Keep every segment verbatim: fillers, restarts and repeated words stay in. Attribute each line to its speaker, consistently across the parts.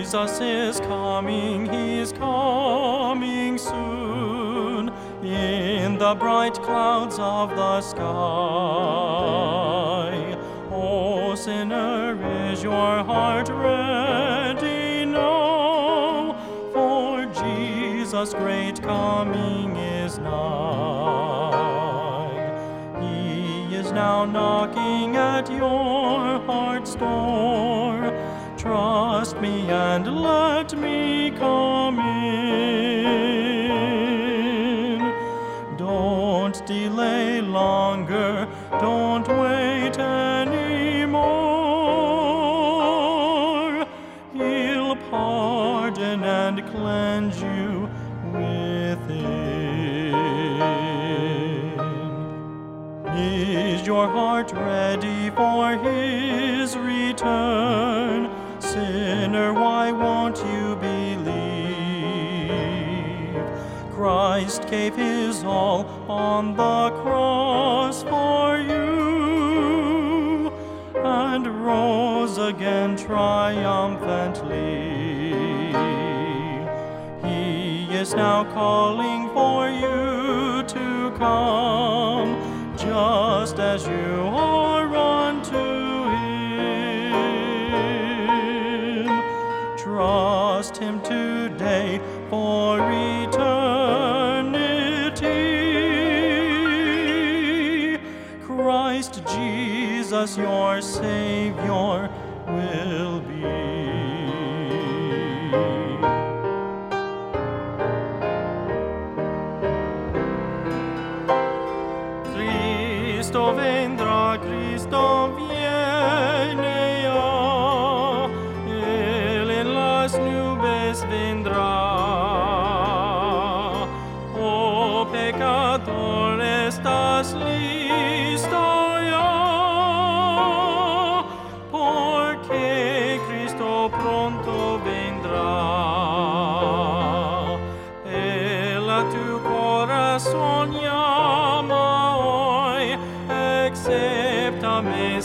Speaker 1: Jesus is coming, he's coming soon, in the bright clouds of the sky. O sinner, is your heart ready now? For Jesus' great coming is nigh. He is now knocking at your heart's door. Trust me and let me come in. Don't delay longer, don't wait anymore. He'll pardon and cleanse you within. Is your heart ready for his return? Sinner, why won't you believe? Christ gave his all on the cross for you, and rose again triumphantly. He is now calling for you to come, just as you are unto him. Trust him today for eternity. Christ Jesus, your Savior, will be. Cristo vendrá, Cristo viene ya, Él en las nubes vendrá. Oh pecador, estás listo ya, porque Cristo pronto vendrá. Él a tu corazón llama hoy, acéptame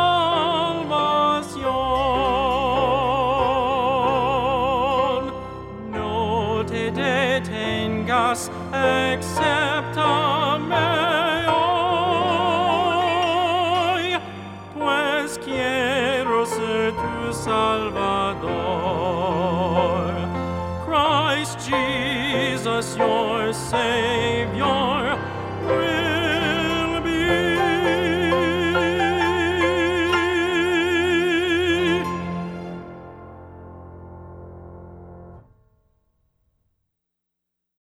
Speaker 1: salvación. No te detengas, acéptame hoy, pues quiero ser tu Salvador. Christ Jesus, your Savior,